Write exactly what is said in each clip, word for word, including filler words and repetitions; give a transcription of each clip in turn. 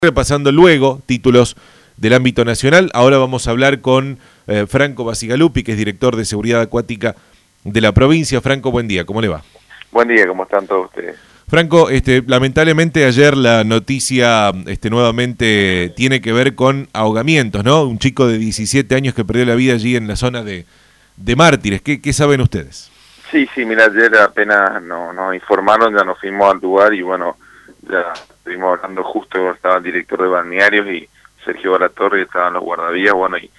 Repasando luego títulos del ámbito nacional, ahora vamos a hablar con eh, Franco Bacigalupi, que es director de Seguridad Acuática de la provincia. Franco, buen día, ¿cómo le va? Buen día, ¿cómo están todos ustedes? Franco, este, lamentablemente ayer la noticia este, nuevamente tiene que ver con ahogamientos, ¿no? Un chico de diecisiete años que perdió la vida allí en la zona de, de Mártires. ¿Qué, qué saben ustedes? Sí, sí, mira, ayer apenas no, nos informaron, ya nos fuimos al lugar y bueno, ya estuvimos hablando justo, estaba el director de balnearios y Sergio Balatorre, y estaban los guardavías, bueno, y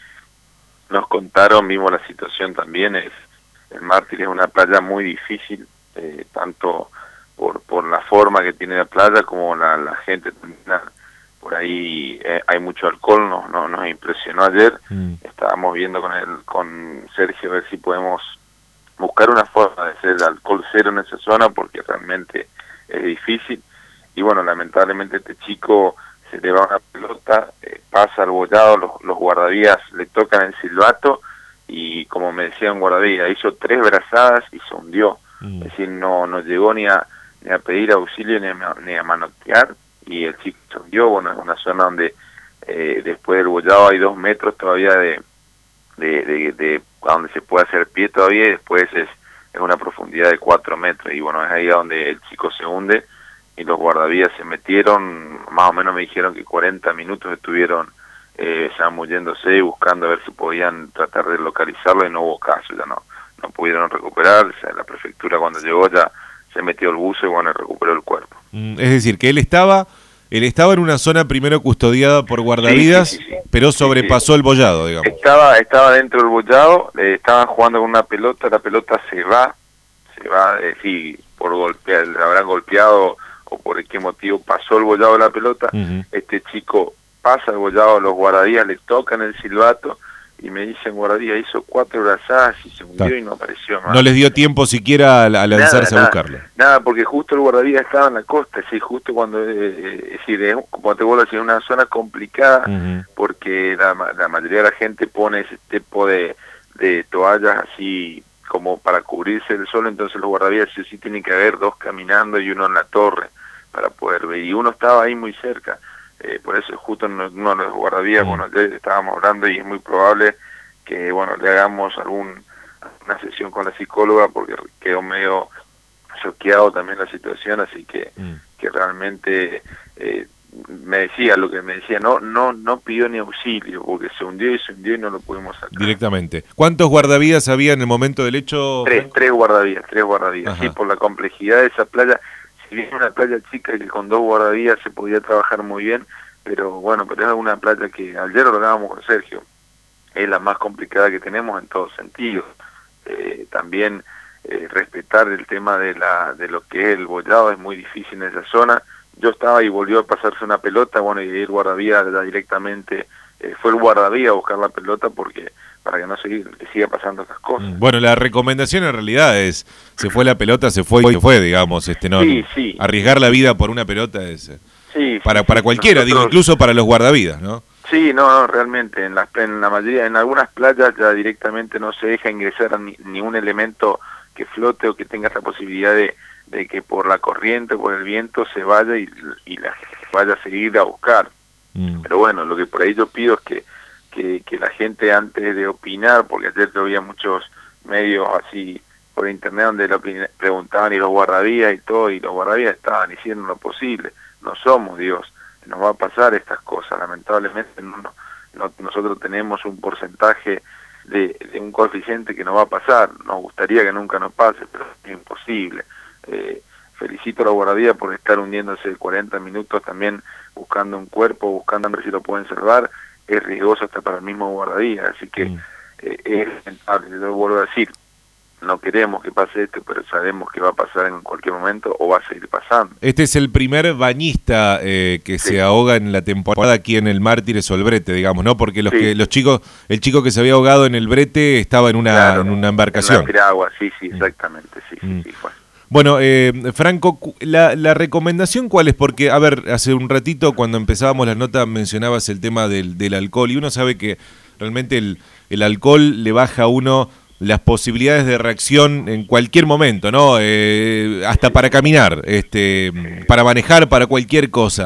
nos contaron, vimos la situación también, es el Mártires es una playa muy difícil, eh, tanto por por la forma que tiene la playa como la, la gente también, por ahí eh, hay mucho alcohol, nos, no, nos impresionó ayer, mm. estábamos viendo con el, con Sergio a ver si podemos buscar una forma de hacer el alcohol cero en esa zona, porque realmente es difícil. Y bueno, lamentablemente este chico se le va una pelota, eh, pasa al bollado, los, los guardavías le tocan el silbato y como me decía un guardavía, hizo tres brazadas y se hundió. Mm. Es decir, no, no llegó ni a, ni a pedir auxilio ni a, ni a manotear y el chico se hundió. Bueno, es una zona donde eh, después del bollado hay dos metros todavía de, de, de, de a donde se puede hacer pie todavía y después es, es una profundidad de cuatro metros y bueno, es ahí donde el chico se hunde. Y los guardavías se metieron, más o menos me dijeron que cuarenta minutos estuvieron eh, zamulléndose y buscando a ver si podían tratar de localizarlo y no hubo caso, ya no no pudieron recuperar. O sea, la prefectura cuando llegó ya se metió el buzo y bueno, recuperó el cuerpo. Mm, es decir, que él estaba él estaba en una zona primero custodiada por guardavidas, sí, sí, sí, sí. pero sobrepasó sí, sí. el bollado, digamos. Estaba estaba dentro del bollado, eh, estaban jugando con una pelota, la pelota se va, se va, eh, sí, por golpear, la habrán golpeado o por qué motivo pasó el bollado de la pelota, uh-huh. Este chico pasa el bollado, los guardavías le tocan el silbato y me dicen guardavías, hizo cuatro brazadas y se hundió y no apareció más. No les dio tiempo siquiera a, a lanzarse nada, a buscarlo. Nada, nada, porque justo el guardavía estaba en la costa, es decir, justo cuando, eh, es decir, es, como te vuelvo a decir, una zona complicada, uh-huh. porque la, la mayoría de la gente pone ese tipo de, de toallas así como para cubrirse del sol, entonces los guardavías sí, sí tienen que haber dos caminando y uno en la torre para poder ver, y uno estaba ahí muy cerca, eh, por eso justo uno de los guardavías, mm. bueno, ya estábamos hablando y es muy probable que, bueno, le hagamos algún una sesión con la psicóloga porque quedó medio choqueado también la situación, así que mm. que realmente eh, me decía, lo que me decía, no no no pidió ni auxilio, porque se hundió y se hundió y no lo pudimos sacar. Directamente. ¿Cuántos guardavías había en el momento del hecho? Tres, tres guardavías, tres guardavías, sí, por la complejidad de esa playa. Si bien una playa chica que con dos guardavías se podía trabajar muy bien, pero bueno, pero es una playa que ayer lo hablábamos con Sergio, es la más complicada que tenemos en todos sentidos. Eh, también eh, respetar el tema de la de lo que es el bollado es muy difícil en esa zona. Yo estaba y volvió a pasarse una pelota, bueno, y el guardavía ya directamente, eh, fue el guardavía a buscar la pelota porque para que no se siga pasando estas cosas. Bueno, la recomendación en realidad es, se fue la pelota, se fue y se fue, digamos, este no sí, sí. arriesgar la vida por una pelota es sí, para sí, para cualquiera, nosotros, digo, incluso para los guardavidas, ¿no? Sí, no, no, realmente, en la, en la mayoría, en algunas playas ya directamente no se deja ingresar ni, ni un elemento que flote o que tenga esa posibilidad de, de que por la corriente o por el viento se vaya y, y la gente vaya a seguir a buscar. Mm. Pero bueno, lo que por ahí yo pido es que Que, que la gente antes de opinar, porque ayer yo había muchos medios así por internet donde lo preguntaban y los guardavías y todo, y los guardavías estaban diciendo lo posible, no somos Dios, nos va a pasar estas cosas, lamentablemente no, no, no, nosotros tenemos un porcentaje de, de un coeficiente que nos va a pasar, nos gustaría que nunca nos pase, pero es imposible. Eh, felicito a los guardavías por estar hundiéndose cuarenta minutos también buscando un cuerpo, buscando a ver si lo pueden salvar. Es riesgoso hasta para el mismo guardavía, así que mm. eh, es lamentable, yo vuelvo a decir, no queremos que pase esto, pero sabemos que va a pasar en cualquier momento o va a seguir pasando. Este es el primer bañista eh, que sí. se ahoga en la temporada aquí en el Mártires o el Brete, digamos, ¿no? Porque los sí. que los chicos, el chico que se había ahogado en el Brete estaba en una, claro, en una embarcación. En la piragua, sí, sí, exactamente, sí, sí, mm. sí, fue. Bueno, eh, Franco, la, la recomendación ¿cuál es? Porque, a ver, hace un ratito cuando empezábamos la nota mencionabas el tema del, del alcohol y uno sabe que realmente el, el alcohol le baja a uno las posibilidades de reacción en cualquier momento, ¿no? Eh, hasta para caminar, este, para manejar, para cualquier cosa.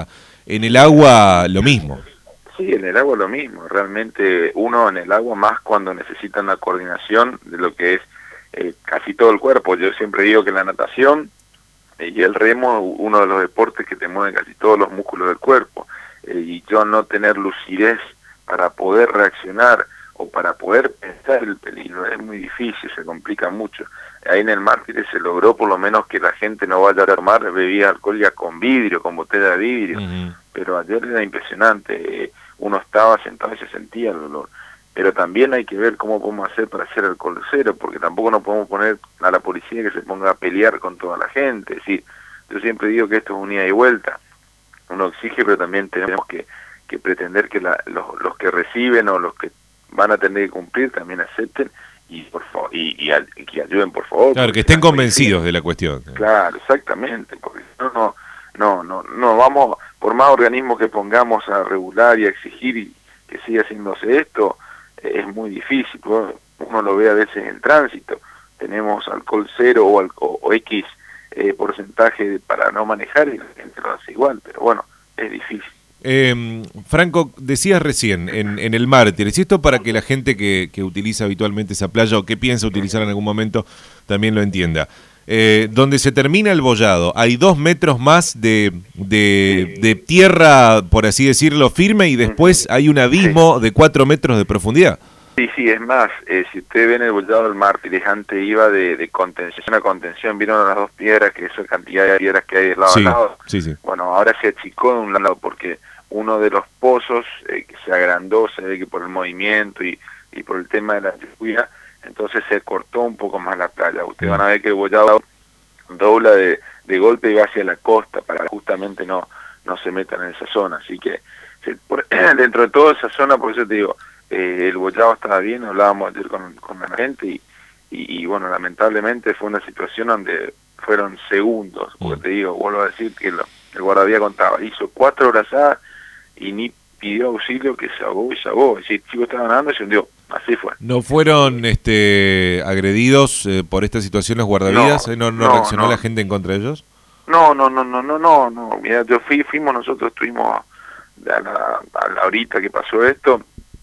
en el agua lo mismo. Sí, en el agua lo mismo. Realmente uno en el agua más cuando necesita una coordinación de lo que es eh, casi todo el cuerpo. Yo siempre digo que la natación eh, y el remo, uno de los deportes que te mueve casi todos los músculos del cuerpo. Eh, y yo no tener lucidez para poder reaccionar o para poder pensar el peligro es muy difícil, se complica mucho. Ahí en el Mártires se logró por lo menos que la gente no vaya a tomar bebida alcohólica con vidrio, con botella de vidrio, uh-huh. Pero ayer era impresionante, eh, uno estaba sentado y se sentía el dolor. Pero también hay que ver cómo podemos hacer para hacer alcohol cero, porque tampoco nos podemos poner a la policía que se ponga a pelear con toda la gente. Es decir, yo siempre digo que esto es un ida y vuelta, uno exige, pero también tenemos que, que pretender que la, los, los que reciben o los que van a tener que cumplir también acepten y por favor y, y, y que ayuden, por favor. Claro, que estén convencidos de la cuestión. Claro, exactamente, porque no no no no no vamos, por más organismos que pongamos a regular y a exigir y que siga haciéndose esto, eh, es muy difícil. Uno lo ve a veces en tránsito, tenemos alcohol cero o, o, o X eh, porcentaje para no manejar y la gente lo hace igual, pero bueno, es difícil. Eh, Franco, decías recién, en, en el Mártires, y esto para que la gente que, que utiliza habitualmente esa playa o que piensa utilizar en algún momento también lo entienda. Eh, donde se termina el bollado, hay dos metros más de, de, de tierra, por así decirlo, firme, y después hay un abismo de cuatro metros de profundidad. Sí, sí, es más, eh, si ustedes ven el bollado del Mártires, antes iba de, de contención a contención, vieron las dos piedras, que esa cantidad de piedras que hay de lado sí, a lado. Sí, sí. Bueno, ahora se achicó de un lado porque uno de los pozos eh, que se agrandó, se ve que por el movimiento y, y por el tema de la lluvia, entonces se cortó un poco más la playa. Ustedes van a ver que el bollado dobla de, de golpe y va hacia la costa para justamente no no se metan en esa zona. Así que se, por, dentro de toda esa zona, por eso te digo, eh, el bollado estaba bien, hablábamos ayer con, con la gente y, y, y bueno, lamentablemente fue una situación donde fueron segundos, porque te digo, vuelvo a decir que lo, el guardavidas contaba, hizo cuatro brazadas y ni pidió auxilio, que se ahogó y se ahogó. Es decir, el chico estaba nadando y se hundió. Así fue. ¿No fueron este agredidos eh, por esta situación los guardavidas? ¿No, no, no reaccionó no. la gente en contra de ellos? No, no, no, no, no, no, no. Mira, yo fui, fuimos nosotros, estuvimos a la, a la horita que pasó esto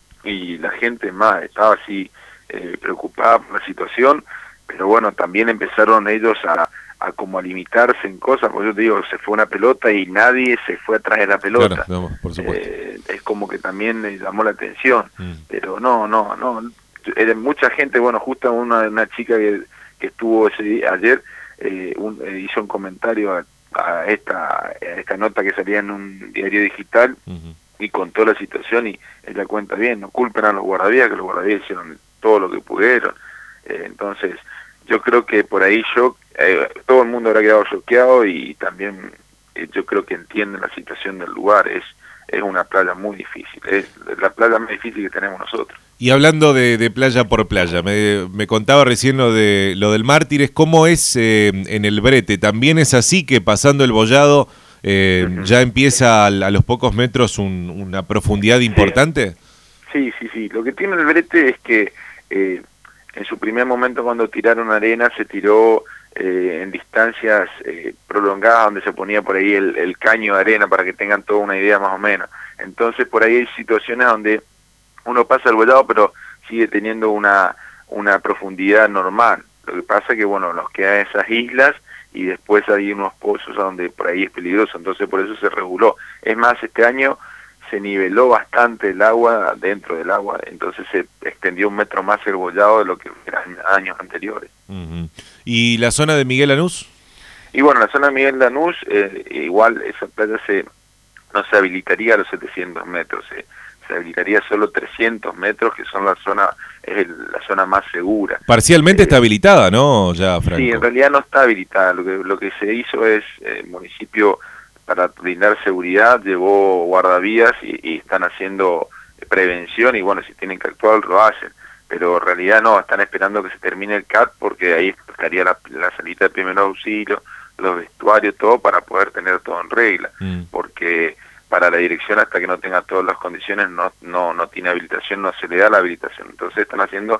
y la gente más estaba así eh, preocupada por la situación, pero bueno, también empezaron ellos a a como a limitarse en cosas, porque yo te digo, se fue una pelota y nadie se fue atrás de la pelota. Claro, no, por supuesto. Eh, es como que también me llamó la atención, mm. pero no, no, no, era mucha gente, bueno, justo una, una chica que, que estuvo ese día, ayer, eh, un, eh, hizo un comentario a, a, esta, a esta nota que salía en un diario digital, uh-huh. y contó la situación y ella cuenta bien, no culpen a los guardavidas, que los guardavidas hicieron todo lo que pudieron. Eh, entonces, yo creo que por ahí yo Eh, todo el mundo habrá quedado choqueado y también eh, yo creo que entienden la situación del lugar. Es es una playa muy difícil, es la playa más difícil que tenemos nosotros. Y hablando de, de playa por playa, me, me contaba recién lo de lo del Mártires, ¿cómo es eh, en el Brete? ¿También es así que pasando el bollado eh, uh-huh. ya empieza a, a los pocos metros un, una profundidad importante? Sí, sí, sí. Lo que tiene el Brete es que eh, en su primer momento cuando tiraron arena se tiró Eh, en distancias eh, prolongadas donde se ponía por ahí el, el caño de arena para que tengan toda una idea más o menos. Entonces por ahí hay situaciones donde uno pasa el bollado pero sigue teniendo una una profundidad normal. Lo que pasa es que bueno, nos quedan esas islas y después hay unos pozos donde por ahí es peligroso, entonces por eso se reguló. Es más, este año se niveló bastante el agua dentro del agua, entonces se extendió un metro más el bollado de lo que eran años anteriores. Uh-huh. ¿Y la zona de Miguel Lanús? Y bueno, la zona de Miguel Lanús, eh, igual esa playa se no se habilitaría a los setecientos metros, se, se habilitaría solo trescientos metros, que son la zona es el, la zona más segura. Parcialmente eh, está habilitada, ¿no? Ya, Franco. Sí, en realidad no está habilitada, lo que, lo que se hizo es, eh, el municipio, para brindar seguridad, llevó guardavías y, y están haciendo prevención y bueno, si tienen que actuar lo hacen, pero en realidad no, están esperando que se termine el C A T porque ahí estaría la, la salita de primer auxilio, los vestuarios, todo para poder tener todo en regla, mm. porque para la dirección hasta que no tenga todas las condiciones no no no tiene habilitación, no se le da la habilitación, entonces están haciendo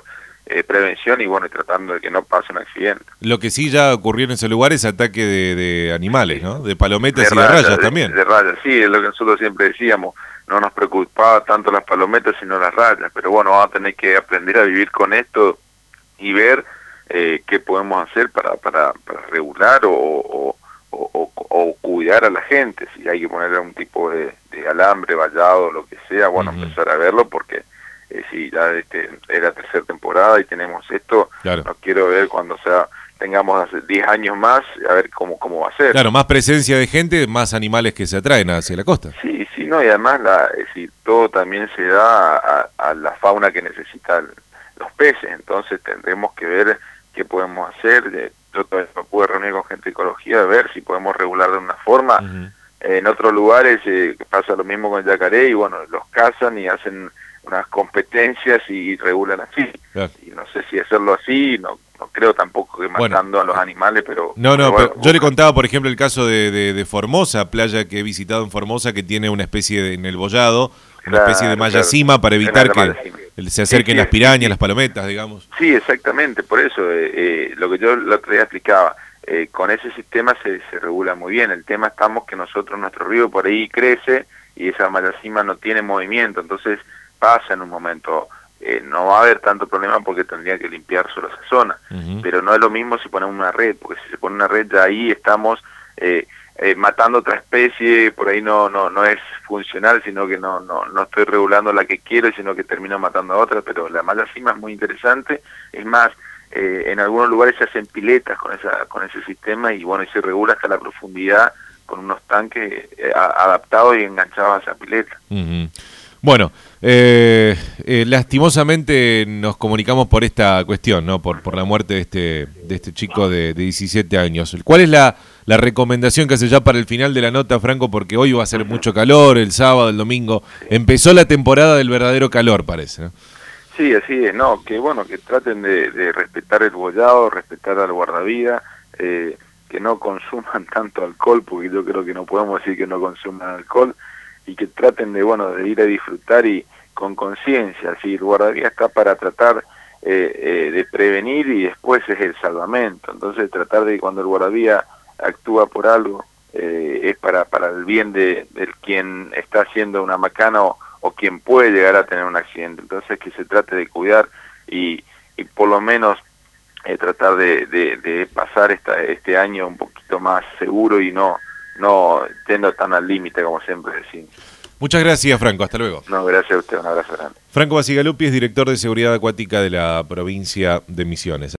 eh, prevención y bueno, y tratando de que no pase un accidente. Lo que sí ya ocurrió en ese lugar es ataque de, de animales, ¿no? De palometas de y de rayas, rayas de, también. De rayas, sí, es lo que nosotros siempre decíamos, no nos preocupaba tanto las palometas sino las rayas, pero bueno, vamos a tener que aprender a vivir con esto y ver eh, qué podemos hacer para, para, para regular o, o, o, o cuidar a la gente, si hay que poner algún tipo de, de alambre, vallado, lo que sea, bueno, uh-huh. empezar a verlo porque eh, si ya este, es la tercera temporada y tenemos esto, claro. no quiero ver cuando sea tengamos diez años más, a ver cómo cómo va a ser. Claro, más presencia de gente, más animales que se atraen hacia la costa. Sí, sí, no, y además la, es decir, todo también se da a, a la fauna que necesitan los peces, entonces tendremos que ver qué podemos hacer. Yo todavía me pude reunir con gente de ecología, a ver si podemos regular de una forma. Uh-huh. En otros lugares eh, pasa lo mismo con el yacaré, y bueno, los cazan y hacen unas competencias y regulan así. Claro. Y no sé si hacerlo así, no no creo tampoco que matando bueno, a los animales, pero... No, no, pero bueno, pero yo le contaba, por ejemplo, el caso de, de, de Formosa, playa que he visitado en Formosa, que tiene una especie de, en el bollado, una claro, especie de malla claro. cima para evitar que se acerquen sí, sí, las pirañas, sí, sí. las palometas, digamos. Sí, exactamente, por eso, eh, eh, lo que yo el otro día explicaba, eh, con ese sistema se, se regula muy bien. El tema estamos que nosotros, nuestro río por ahí crece y esa malla cima no tiene movimiento, entonces pasa en un momento... Eh, no va a haber tanto problema porque tendría que limpiar solo esa zona, uh-huh. pero no es lo mismo si ponemos una red, porque si se pone una red ya ahí estamos eh, eh, matando otra especie, por ahí no no no es funcional, sino que no no no estoy regulando la que quiero, sino que termino matando a otra, pero la malla cima es muy interesante, es más, eh, en algunos lugares se hacen piletas con esa con ese sistema y bueno, y se regula hasta la profundidad con unos tanques eh, adaptados y enganchados a esa pileta. Uh-huh. Bueno, eh, eh, lastimosamente nos comunicamos por esta cuestión, ¿no? Por por la muerte de este de este chico de, de diecisiete años. ¿Cuál es la, la recomendación que hace ya para el final de la nota, Franco? Porque hoy va a ser mucho calor, el sábado, el domingo. Empezó la temporada del verdadero calor, parece, ¿no? Sí, así es, no, que bueno, que traten de, de respetar el bollado, respetar al guardavidas, eh, que no consuman tanto alcohol, porque yo creo que no podemos decir que no consuman alcohol, y que traten de bueno de ir a disfrutar y con conciencia. Si el guardavidas está para tratar eh, eh, de prevenir y después es el salvamento, entonces tratar de cuando el guardavidas actúa por algo eh, es para para el bien de, de quien está haciendo una macana o, o quien puede llegar a tener un accidente, entonces que se trate de cuidar y, y por lo menos eh, tratar de, de, de pasar esta, este año un poquito más seguro y no no tendo tan al límite como siempre decimos. Muchas gracias, Franco, hasta luego. No, gracias a usted, un abrazo grande. Franco Bacigalupi es director de Seguridad Acuática de la provincia de Misiones.